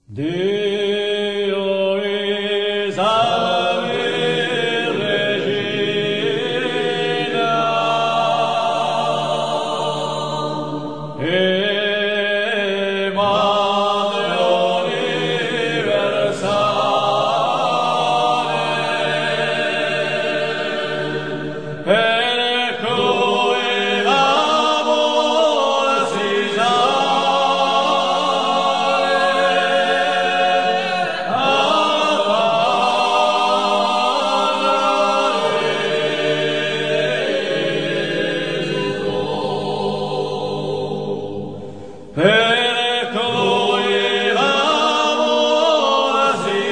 Dio is Ave Regina, e Madre universale, per cui l'amor si per cui l'amor si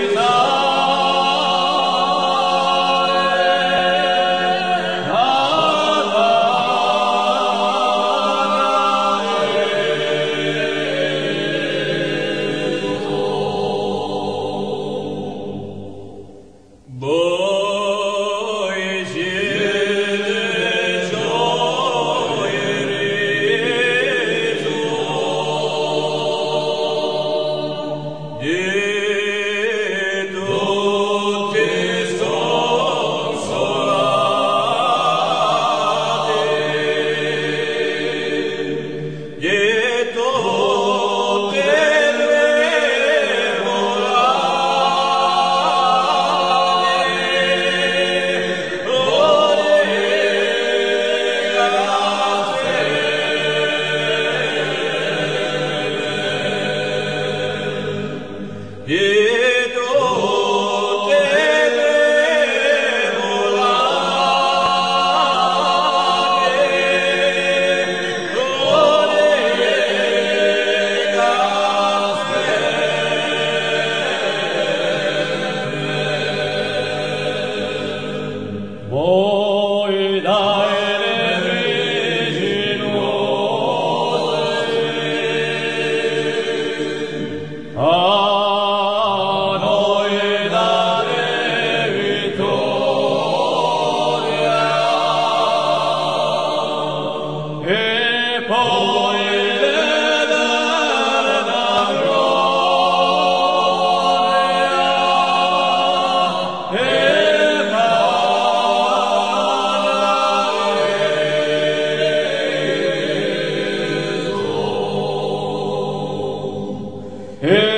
voi siete gioia e riso di tutti sconsolati, di tutti voi dai le originose, a noi dare vittoria, e poi l'eterna gloria, e paradiso.